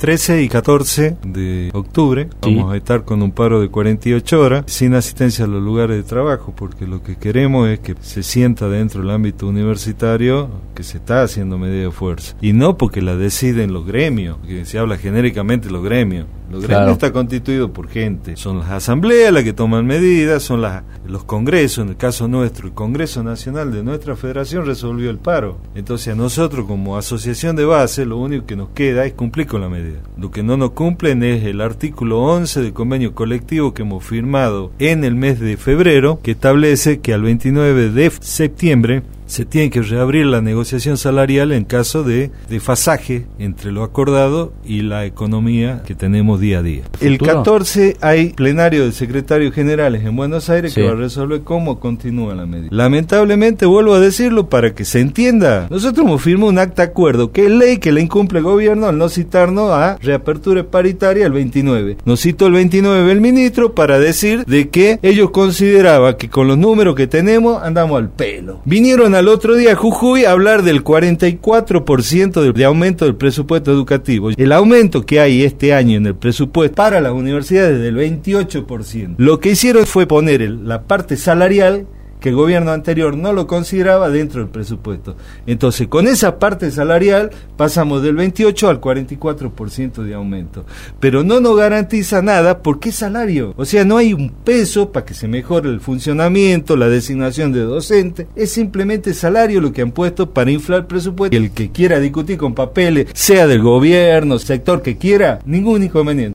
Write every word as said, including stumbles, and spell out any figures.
trece y catorce de octubre vamos sí. a estar con un paro de cuarenta y ocho horas sin asistencia a los lugares de trabajo, porque lo que queremos es que se sienta dentro del ámbito universitario que se está haciendo medida de fuerza, y no porque la deciden los gremios, que se habla genéricamente los gremios. Los gremios claro. está constituido por gente, son las asambleas las que toman medidas, son las, los congresos, en el caso nuestro, el Congreso Nacional de nuestra federación resolvió el paro. Entonces a nosotros como asociación de base lo único que nos queda es cumplir con la medida. Lo que no nos cumplen es el artículo once del convenio colectivo que hemos firmado en el mes de febrero, que establece que al veintinueve de septiembre se tiene que reabrir la negociación salarial en caso de desfasaje entre lo acordado y la economía que tenemos día a día. El catorce hay plenario de secretarios generales en Buenos Aires sí. que va a resolver cómo continúa la medida. Lamentablemente, vuelvo a decirlo para que se entienda, nosotros hemos firmado un acta de acuerdo que es ley que la incumple el gobierno al no citarnos a reapertura paritaria el veintinueve. Nos citó el veintinueve el ministro para decir de que ellos consideraban que con los números que tenemos andamos al pelo. Vinieron al otro día a Jujuy a hablar del cuarenta y cuatro por ciento de, de aumento del presupuesto educativo. El aumento que hay este año en el presupuesto para las universidades es del veintiocho por ciento. Lo que hicieron fue poner el, la parte salarial que el gobierno anterior no lo consideraba dentro del presupuesto. Entonces, con esa parte salarial pasamos del veintiocho al cuarenta y cuatro por ciento de aumento. Pero no nos garantiza nada porque es salario. O sea, no hay un peso para que se mejore el funcionamiento, la designación de docentes. Es simplemente salario lo que han puesto para inflar el presupuesto. Y el que quiera discutir con papeles, sea del gobierno, sector que quiera, ningún inconveniente.